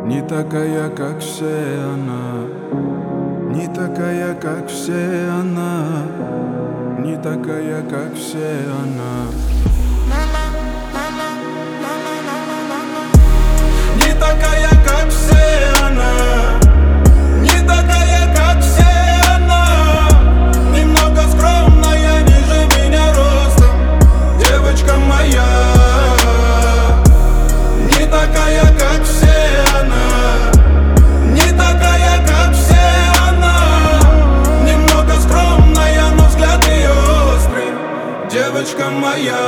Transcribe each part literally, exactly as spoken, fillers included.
Не такая, как все она, не такая, как все она, не такая, как все она. Не такая, как все она, не такая, как все она. Немного скромная, ниже меня ростом, девочка моя. Не такая, как все она, не такая, как все она. Немного скромная, но взгляд ее острый, девочка моя.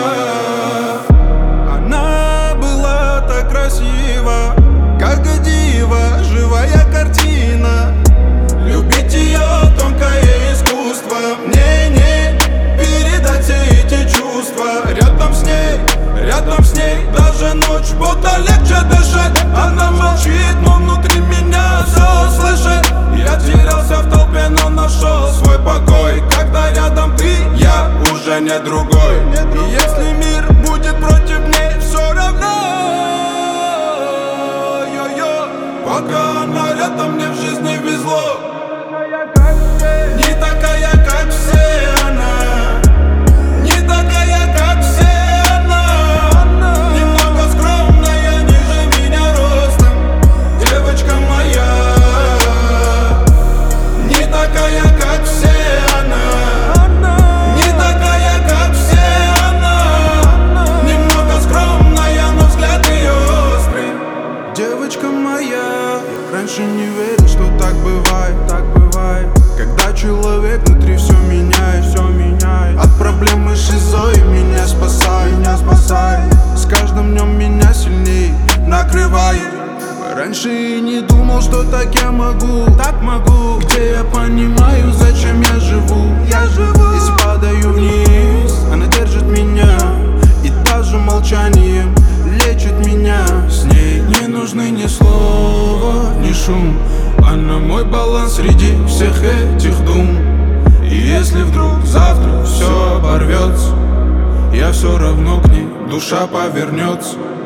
Она была так красива, как дива, живая картина. Любить ее тонкое искусство, мне не передать все эти чувства. Рядом с ней, рядом с ней даже ночь будто легче дышать. Она молчит, но внутри меня все слышит. Я терялся в толпе, но нашел свой покой. Когда рядом ты, я уже не другой. И если мир будет против ней, все равно. Йо-йо. Пока она рядом, мне в жизни везло. Не такая, как все она, не такая, как все она. Немного скромная, ниже меня ростом, девочка моя. Не такая, как все она, не такая, как все она. Немного скромная, но взгляд ее острый, девочка моя. Я раньше не верил, что так бывает, так бывает. Когда человек внутри все меняет, все меняет. От проблемы шизой меня спасает, меня спасает. С каждым днем меня сильней накрывает. Раньше и не думал, что так я могу, так могу. Где я понимаю, зачем я живу, я живу. Если падаю вниз, она держит меня, и даже молчанием лечит меня. С ней не нужны ни слова, ни шум. Она мой баланс среди всех этих дум. И если вдруг завтра все оборвется, я все равно к ней, душа повернется.